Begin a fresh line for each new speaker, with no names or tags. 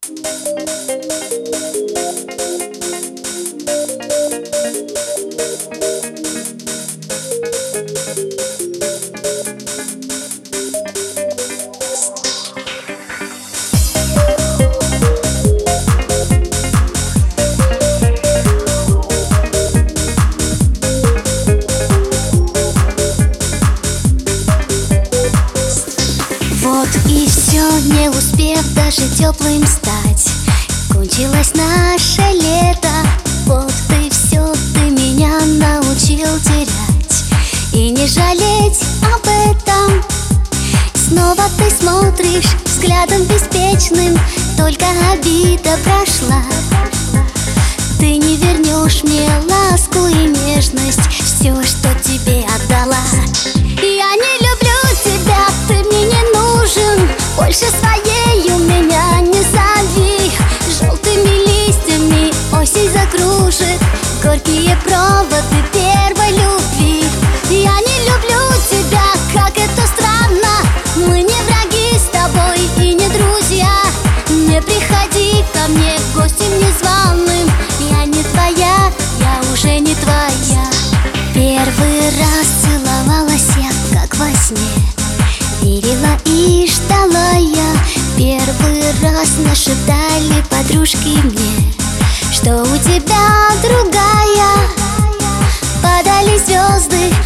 Вот и все, не успев даже теплым стать, кончилось наше лето. Вот и все, ты меня научил терять и не жалеть об этом. Снова ты смотришь взглядом беспечным, только обида прошла. Ты не вернешь мне ласку и нежность, все, что тебе отдала. Я не люблю тебя, ты мне не нужен, больше своей у меня не зови. Желтыми листьями осень закружит горькие проводы первой любви. Я не люблю тебя, как это странно, мы не враги с тобой и не друзья. Не приходи ко мне гостем незваным, я не твоя, я уже не твоя. Первый раз целовалась я, как во сне, верила и ждала я. Первый раз нашептали подружки мне, что у тебя другая. Падали звезды,